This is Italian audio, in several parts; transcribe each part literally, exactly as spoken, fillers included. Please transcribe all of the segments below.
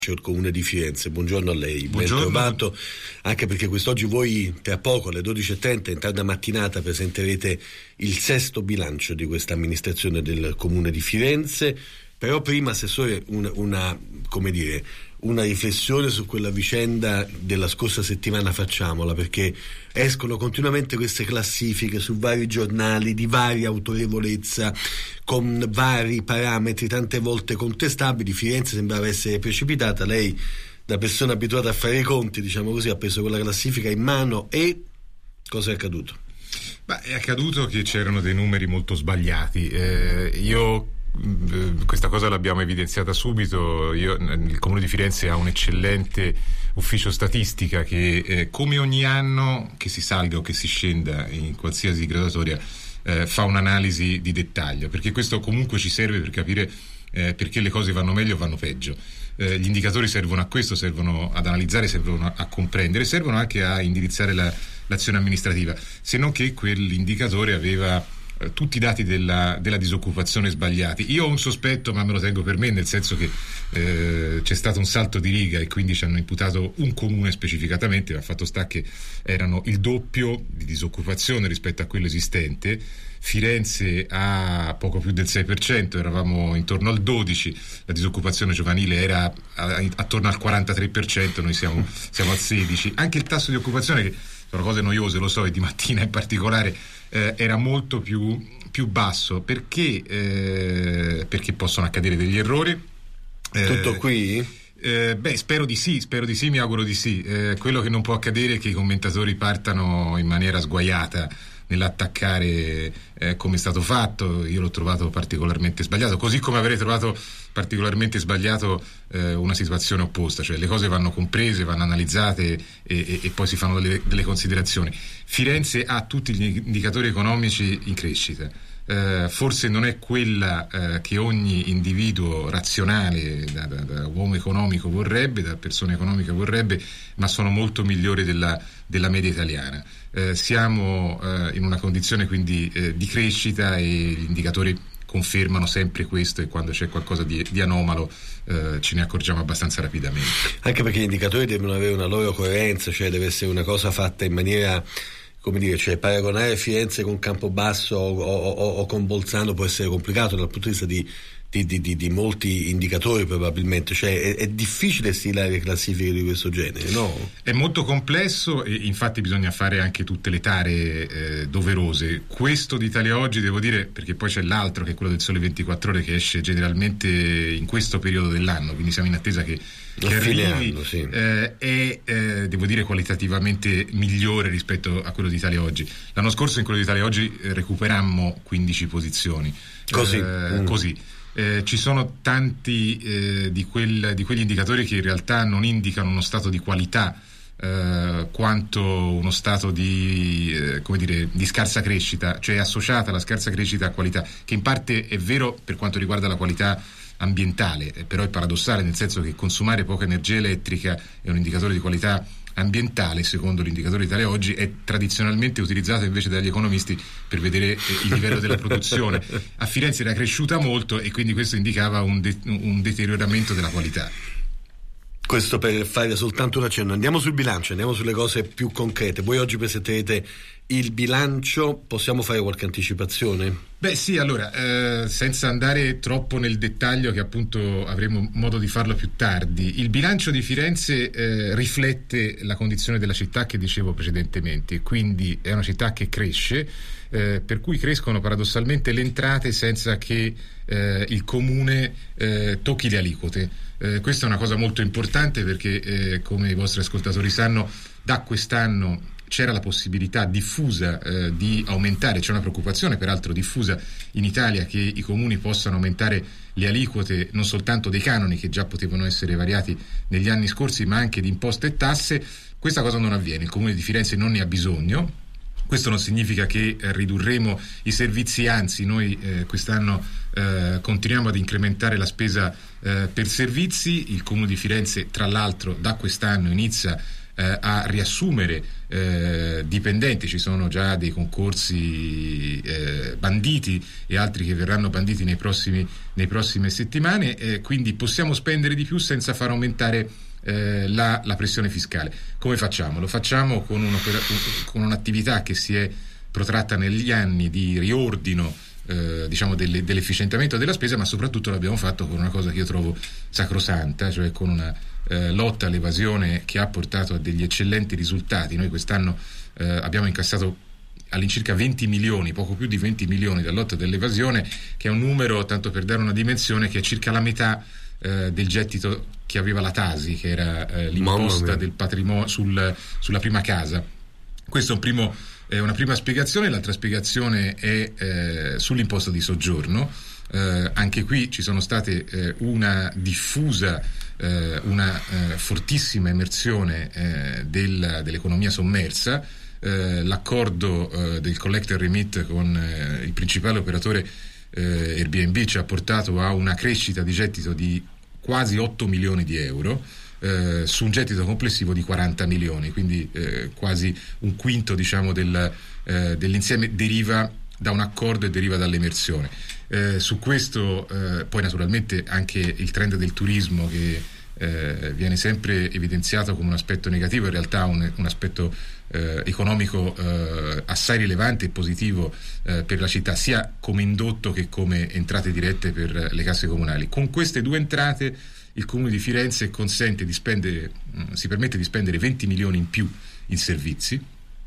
il Comune di Firenze. Buongiorno a lei, ben Buongiorno. trovato, anche perché quest'oggi voi tra poco alle dodici e trenta in tarda mattinata presenterete il sesto bilancio di questa amministrazione del Comune di Firenze. Però prima, Assessore, una, una come dire una riflessione su quella vicenda della scorsa settimana facciamola, perché escono continuamente queste classifiche su vari giornali di varia autorevolezza, con vari parametri tante volte contestabili. Firenze sembrava essere precipitata, lei da persona abituata a fare i conti, diciamo così, ha preso quella classifica in mano e cosa è accaduto? Beh, è accaduto che c'erano dei numeri molto sbagliati. Eh, io questa cosa l'abbiamo evidenziata subito. Io, il Comune di Firenze ha un eccellente ufficio statistica che eh, come ogni anno che si salga o che si scenda in qualsiasi graduatoria eh, fa un'analisi di dettaglio, perché questo comunque ci serve per capire eh, perché le cose vanno meglio o vanno peggio. Eh, gli indicatori servono a questo, servono ad analizzare, servono a, a comprendere, servono anche a indirizzare la, l'azione amministrativa, se non che quell'indicatore aveva tutti i dati della, della disoccupazione sbagliati. Io ho un sospetto, ma me lo tengo per me, nel senso che eh, c'è stato un salto di riga e quindi ci hanno imputato un comune specificatamente, ma fatto sta che erano il doppio di disoccupazione rispetto a quello esistente. Firenze ha poco più del sei per cento, eravamo intorno al dodici per cento, la disoccupazione giovanile era attorno al quarantatré per cento, noi siamo, siamo al sedici per cento. Anche il tasso di occupazione, che sono cose noiose, lo so, e di mattina in particolare, eh, era molto più, più basso, perché, eh, perché possono accadere degli errori. Eh, Tutto qui? Eh, beh, spero di sì, spero di sì, mi auguro di sì. Eh, quello che non può accadere è che i commentatori partano in maniera sguaiata nell'attaccare eh, come è stato fatto. Io l'ho trovato particolarmente sbagliato, così come avrei trovato particolarmente sbagliato eh, una situazione opposta, cioè le cose vanno comprese, vanno analizzate e, e, e poi si fanno delle, delle considerazioni. Firenze ha tutti gli indicatori economici in crescita. Uh, forse non è quella uh, che ogni individuo razionale, da, da, da uomo economico vorrebbe, da persona economica vorrebbe, ma sono molto migliori della, della media italiana. Uh, siamo uh, in una condizione quindi uh, di crescita e gli indicatori confermano sempre questo, e quando c'è qualcosa di, di anomalo uh, ce ne accorgiamo abbastanza rapidamente. Anche perché gli indicatori devono avere una loro coerenza, cioè deve essere una cosa fatta in maniera, come dire, cioè paragonare Firenze con Campobasso o, o, o, o con Bolzano può essere complicato dal punto di vista di, di, di, di, di molti indicatori, probabilmente, cioè è, è difficile stilare classifiche di questo genere, no? È molto complesso e infatti bisogna fare anche tutte le tare eh, doverose. Questo di Italia Oggi, devo dire, perché poi c'è l'altro che è quello del Sole ventiquattro Ore, che esce generalmente in questo periodo dell'anno, quindi siamo in attesa che che arrivi, anno, sì. eh, è eh, devo dire qualitativamente migliore rispetto a quello di Italia Oggi. L'anno scorso in quello di Italia Oggi eh, recuperammo quindici posizioni così, eh, mm. così. Eh, ci sono tanti eh, di, quel, di quegli indicatori che in realtà non indicano uno stato di qualità eh, quanto uno stato di, eh, come dire, di scarsa crescita, cioè associata la scarsa crescita a qualità, che in parte è vero per quanto riguarda la qualità ambientale, però è paradossale, nel senso che consumare poca energia elettrica è un indicatore di qualità ambientale. Secondo l'indicatore Italia Oggi è tradizionalmente utilizzato invece dagli economisti per vedere eh, il livello della produzione. A Firenze era cresciuta molto e quindi questo indicava un, de- un deterioramento della qualità. Questo per fare soltanto un accenno. Andiamo sul bilancio, andiamo sulle cose più concrete. Voi oggi presenterete il bilancio, possiamo fare qualche anticipazione? Beh sì, allora, eh, senza andare troppo nel dettaglio, che appunto avremo modo di farlo più tardi, il bilancio di Firenze eh, riflette la condizione della città che dicevo precedentemente, quindi è una città che cresce, eh, per cui crescono paradossalmente le entrate senza che eh, il comune eh, tocchi le aliquote. Eh, questa è una cosa molto importante perché, eh, come i vostri ascoltatori sanno, da quest'anno c'era la possibilità diffusa eh, di aumentare, c'è una preoccupazione peraltro diffusa in Italia che i comuni possano aumentare le aliquote non soltanto dei canoni, che già potevano essere variati negli anni scorsi, ma anche di imposte e tasse. Questa cosa non avviene, il comune di Firenze non ne ha bisogno. Questo non significa che eh, ridurremo i servizi, anzi noi eh, quest'anno eh, continuiamo ad incrementare la spesa eh, per servizi. Il Comune di Firenze, tra l'altro, da quest'anno inizia eh, a riassumere eh, dipendenti. Ci sono già dei concorsi eh, banditi e altri che verranno banditi nei prossimi, nei prossime settimane, eh, quindi possiamo spendere di più senza far aumentare Eh, la, la pressione fiscale. Come facciamo? Lo facciamo con, un, con un'attività che si è protratta negli anni di riordino eh, diciamo delle, dell'efficientamento della spesa, ma soprattutto l'abbiamo fatto con una cosa che io trovo sacrosanta, cioè con una eh, lotta all'evasione che ha portato a degli eccellenti risultati. Noi quest'anno eh, abbiamo incassato all'incirca venti milioni, poco più di venti milioni dalla lotta dell'evasione, che è un numero, tanto per dare una dimensione, che è circa la metà eh, del gettito che aveva la Tasi, che era eh, l'imposta del patrimonio sul, sulla prima casa. Questo è, un primo, è una prima spiegazione. L'altra spiegazione è eh, sull'imposta di soggiorno. Eh, anche qui ci sono state eh, una diffusa, eh, una eh, fortissima emersione eh, del, dell'economia sommersa. Eh, l'accordo eh, del Collect and Remit con eh, il principale operatore eh, Airbnb ci ha portato a una crescita di gettito di quasi otto milioni di euro eh, su un gettito complessivo di quaranta milioni, quindi eh, quasi un quinto, diciamo, del, eh, dell'insieme deriva da un accordo e deriva dall'emersione. Eh, su questo eh, poi naturalmente anche il trend del turismo, che eh, viene sempre evidenziato come un aspetto negativo, in realtà un, un aspetto eh, economico eh, assai rilevante e positivo eh, per la città, sia come indotto che come entrate dirette per le casse comunali. Con queste due entrate il Comune di Firenze consente di spendere, mh, si permette di spendere venti milioni in più in servizi,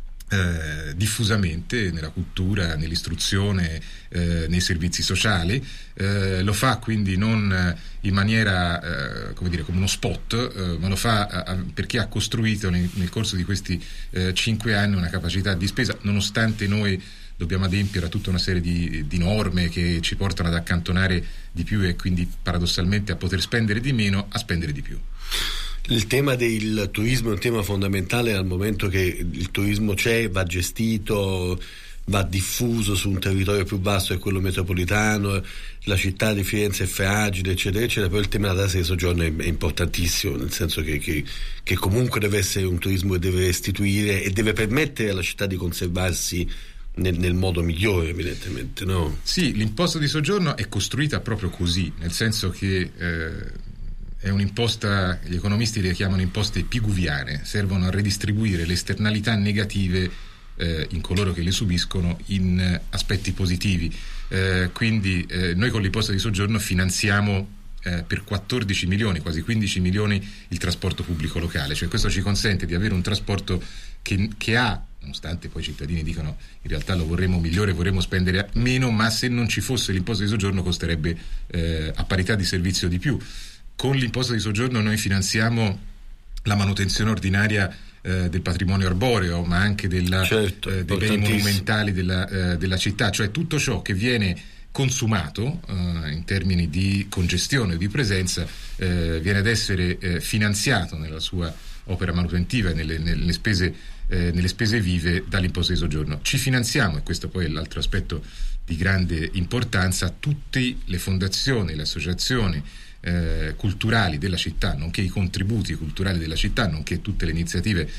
Eh, diffusamente nella cultura, nell'istruzione, eh, nei servizi sociali. Eh, lo fa quindi non in maniera eh, come dire, come uno spot, eh, ma lo fa a, a, perché ha costruito nel, nel corso di questi eh, cinque anni una capacità di spesa, nonostante noi dobbiamo adempiere a tutta una serie di, di norme che ci portano ad accantonare di più e quindi paradossalmente a poter spendere di meno, a spendere di più. Il tema del turismo è un tema fondamentale, al momento che il turismo c'è, va gestito, va diffuso su un territorio più vasto, è quello metropolitano, la città di Firenze è fragile, eccetera, eccetera. Poi il tema della tassa di soggiorno è, è importantissimo, nel senso che, che, che comunque deve essere un turismo che deve restituire e deve permettere alla città di conservarsi nel, nel modo migliore, evidentemente, no? Sì, l'imposta di soggiorno è costruita proprio così, nel senso che eh, è un'imposta, gli economisti le chiamano imposte piguviane, servono a redistribuire le esternalità negative eh, in coloro che le subiscono in eh, aspetti positivi. Eh, quindi eh, noi con l'imposta di soggiorno finanziamo eh, per quattordici milioni, quasi quindici milioni, il trasporto pubblico locale, cioè questo ci consente di avere un trasporto che, che ha, nonostante poi i cittadini dicano in realtà lo vorremmo migliore, vorremmo spendere meno, ma se non ci fosse l'imposta di soggiorno costerebbe eh, a parità di servizio di più. Con l'imposta di soggiorno noi finanziamo la manutenzione ordinaria eh, del patrimonio arboreo, ma anche della, certo, eh, dei beni monumentali della, eh, della città, cioè tutto ciò che viene consumato eh, in termini di congestione o di presenza eh, viene ad essere eh, finanziato nella sua opera manutentiva e nelle, nelle, spese, eh, nelle spese vive dall'imposta di soggiorno. Ci finanziamo, e questo poi è l'altro aspetto di grande importanza, tutte le fondazioni, le associazioni Eh, culturali della città, nonché i contributi culturali della città, nonché tutte le iniziative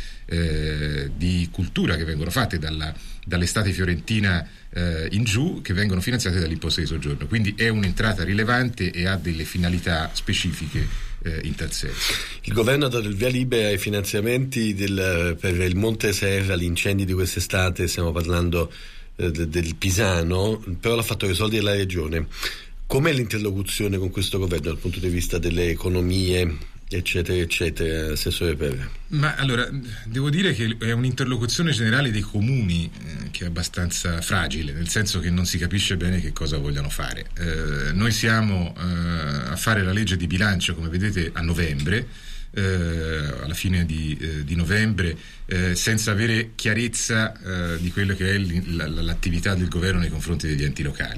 eh, di cultura che vengono fatte dalla, dall'estate fiorentina eh, in giù, che vengono finanziate dall'imposta di soggiorno. Quindi è un'entrata rilevante e ha delle finalità specifiche eh, in tal senso. Il governo ha dato il via libera ai finanziamenti del, per il Monte Serra, gli incendi di quest'estate, stiamo parlando eh, del, del Pisano, però l'ha fatto con i soldi della regione. Com'è l'interlocuzione con questo governo dal punto di vista delle economie, eccetera, eccetera, Assessore Perra? Ma allora, devo dire che è un'interlocuzione generale dei comuni eh, che è abbastanza fragile, nel senso che non si capisce bene che cosa vogliono fare. Eh, noi siamo eh, a fare la legge di bilancio, come vedete, a novembre, eh, alla fine di, eh, di novembre, eh, senza avere chiarezza eh, di quello che è l- l- l'attività del governo nei confronti degli enti locali.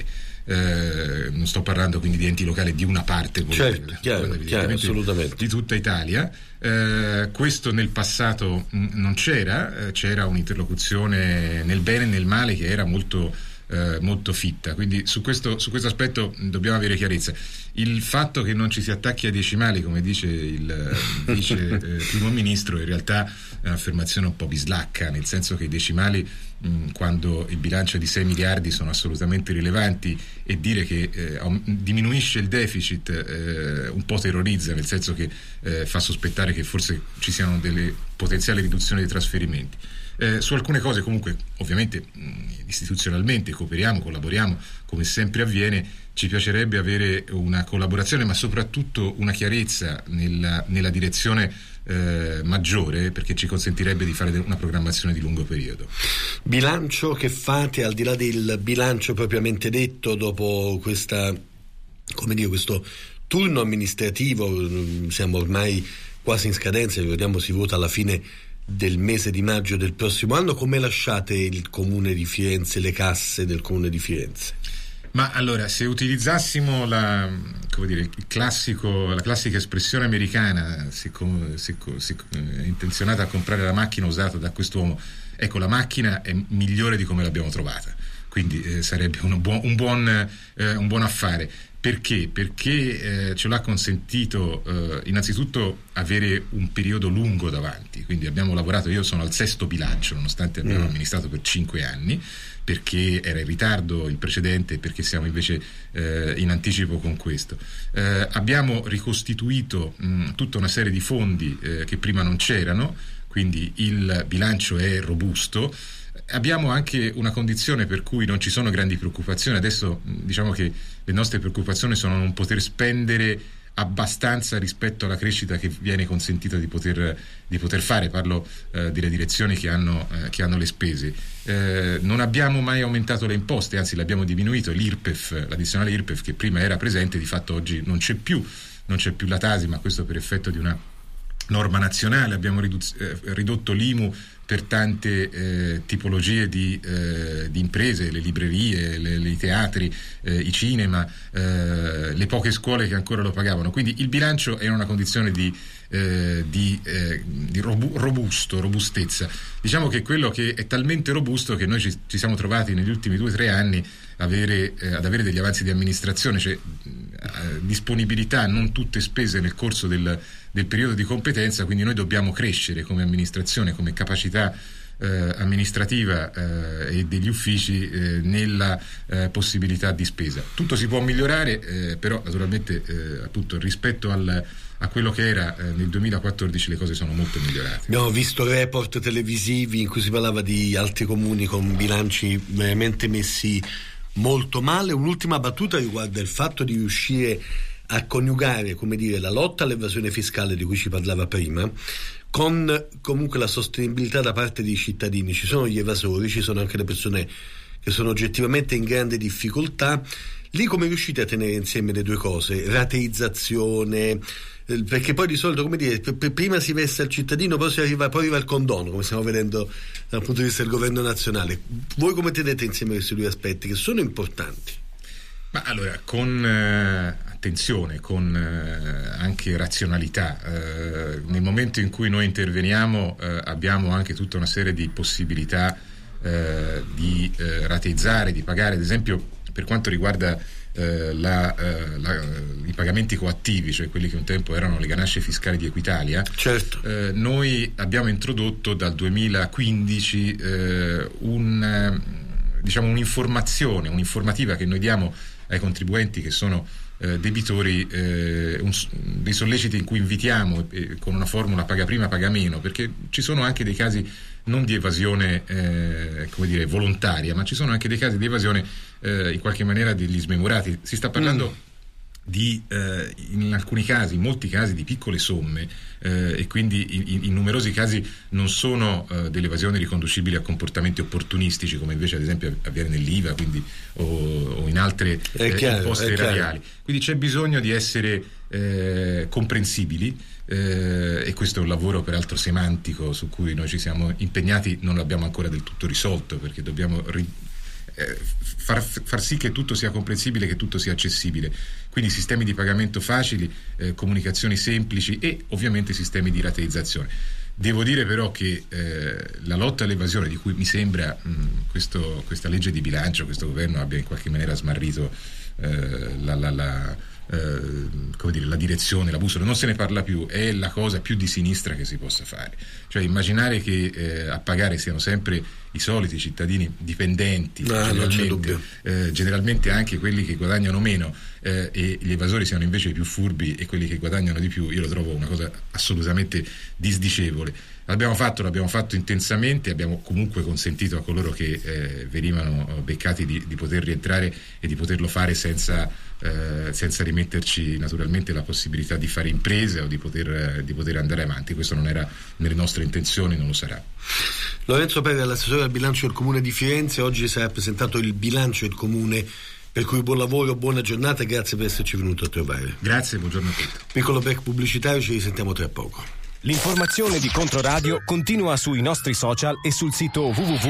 eh, non sto parlando quindi di enti locali, di una parte certo, chiaro, chiaro, assolutamente, di tutta Italia. Eh, questo nel passato mh, non c'era, eh, c'era un'interlocuzione nel bene e nel male che era molto Eh, molto fitta, quindi su questo, su questo aspetto dobbiamo avere chiarezza. Il fatto che non ci si attacchi ai decimali, come dice il eh, vice eh, primo ministro, in realtà è un'affermazione un po' bislacca, nel senso che i decimali mh, quando il bilancio è di sei miliardi sono assolutamente rilevanti, e dire che eh, diminuisce il deficit eh, un po' terrorizza, nel senso che eh, fa sospettare che forse ci siano delle potenziali riduzioni dei trasferimenti. Eh, su alcune cose comunque ovviamente mh, istituzionalmente cooperiamo, collaboriamo come sempre avviene. Ci piacerebbe avere una collaborazione, ma soprattutto una chiarezza nella, nella direzione eh, maggiore, perché ci consentirebbe di fare una programmazione di lungo periodo. Bilancio che fate al di là del bilancio propriamente detto dopo questa, come dire, questo turno amministrativo? Siamo ormai quasi in scadenza, ricordiamo si vota alla fine del mese di maggio del prossimo anno. Come lasciate il Comune di Firenze, le casse del Comune di Firenze? Ma allora, se utilizzassimo la, come dire, il classico, la classica espressione americana, si, si, si, è intenzionata a comprare la macchina usata da quest'uomo, ecco, la macchina è migliore di come l'abbiamo trovata, quindi eh, sarebbe un buon, un, buon, eh, un buon affare. Perché? Perché eh, ce l'ha consentito eh, innanzitutto avere un periodo lungo davanti, quindi abbiamo lavorato, io sono al sesto bilancio nonostante abbiamo mm. amministrato per cinque anni, perché era in ritardo il precedente, perché siamo invece eh, in anticipo con questo. Eh, abbiamo ricostituito mh, tutta una serie di fondi eh, che prima non c'erano, quindi il bilancio è robusto. Abbiamo anche una condizione per cui non ci sono grandi preoccupazioni. Adesso diciamo che le nostre preoccupazioni sono non poter spendere abbastanza rispetto alla crescita che viene consentita di poter, di poter fare. Parlo eh, delle direzioni che hanno, eh, che hanno le spese. Eh, non abbiamo mai aumentato le imposte, anzi le abbiamo diminuito. L'I R P E F, l'addizionale I R P E F che prima era presente, di fatto oggi non c'è più, non c'è più la Tasi, ma questo per effetto di una norma nazionale. Abbiamo riduz- eh, ridotto l'I M U per tante eh, tipologie di, eh, di imprese, le librerie, le, le, i teatri, eh, i cinema, eh, le poche scuole che ancora lo pagavano. Quindi il bilancio è in una condizione di, eh, di, eh, di robu- robusto, robustezza. Diciamo che quello che è talmente robusto che noi ci, ci siamo trovati negli ultimi due o tre anni avere, eh, ad avere degli avanzi di amministrazione, cioè eh, disponibilità non tutte spese nel corso del del periodo di competenza, quindi noi dobbiamo crescere come amministrazione, come capacità eh, amministrativa eh, e degli uffici eh, nella eh, possibilità di spesa. Tutto si può migliorare, eh, però naturalmente eh, appunto rispetto al, a quello che era eh, nel duemilaquattordici le cose sono molto migliorate. Abbiamo visto report televisivi in cui si parlava di altri comuni con bilanci veramente messi molto male. Un'ultima battuta riguarda il fatto di riuscire a coniugare, come dire, la lotta all'evasione fiscale di cui ci parlava prima con comunque la sostenibilità da parte dei cittadini. Ci sono gli evasori, ci sono anche le persone che sono oggettivamente in grande difficoltà. Lì come riuscite a tenere insieme le due cose? Rateizzazione, perché poi di solito, come dire, p- p- prima si vessa il cittadino, poi si arriva, poi arriva il condono, come stiamo vedendo dal punto di vista del governo nazionale. Voi come tenete insieme questi due aspetti che sono importanti? Ma allora, con eh, attenzione, con eh, anche razionalità, eh, nel momento in cui noi interveniamo eh, abbiamo anche tutta una serie di possibilità eh, di eh, rateizzare, di pagare. Ad esempio, per quanto riguarda eh, la, eh, la, i pagamenti coattivi, cioè quelli che un tempo erano le ganasce fiscali di Equitalia, certo. eh, noi abbiamo introdotto dal duemilaquindici eh, un, diciamo un'informazione, un'informativa che noi diamo ai contribuenti che sono eh, debitori, eh, un, dei solleciti in cui invitiamo eh, con una formula paga prima, paga meno, perché ci sono anche dei casi non di evasione eh, come dire volontaria, ma ci sono anche dei casi di evasione eh, in qualche maniera degli smemorati. Si sta parlando mm. di eh, in alcuni casi, in molti casi di piccole somme eh, e quindi in, in numerosi casi non sono eh, delle evasioni riconducibili a comportamenti opportunistici, come invece ad esempio avviene nell'I V A, quindi o, o in altre eh, chiaro, imposte erariali. Quindi c'è bisogno di essere eh, comprensibili eh, e questo è un lavoro peraltro semantico su cui noi ci siamo impegnati. Non l'abbiamo ancora del tutto risolto, perché dobbiamo ri- eh, far, far sì che tutto sia comprensibile, che tutto sia accessibile, quindi sistemi di pagamento facili, eh, comunicazioni semplici e ovviamente sistemi di rateizzazione. Devo dire però che eh, la lotta all'evasione, di cui mi sembra mh, questo, questa legge di bilancio, questo governo abbia in qualche maniera smarrito eh, la, la, la, eh, come dire, la direzione, la bussola, non se ne parla più, è la cosa più di sinistra che si possa fare. Cioè immaginare che eh, a pagare siano sempre i soliti cittadini dipendenti, no, generalmente, eh, generalmente anche quelli che guadagnano meno, eh, e gli evasori siano invece i più furbi e quelli che guadagnano di più, io lo trovo una cosa assolutamente disdicevole. L'abbiamo fatto, l'abbiamo fatto intensamente, abbiamo comunque consentito a coloro che eh, venivano beccati di, di poter rientrare e di poterlo fare senza, eh, senza rimetterci naturalmente la possibilità di fare imprese o di poter, eh, di poter andare avanti. Questo non era nelle nostre intenzioni, non lo sarà. Lorenzo Pera, l'assessore al bilancio del Comune di Firenze, oggi sarà presentato il bilancio del Comune, per cui buon lavoro, buona giornata e grazie per esserci venuto a trovare. Grazie, buongiorno a tutti. Piccolo break pubblicitario, ci risentiamo tra poco. L'informazione di Controradio continua sui nostri social e sul sito w w w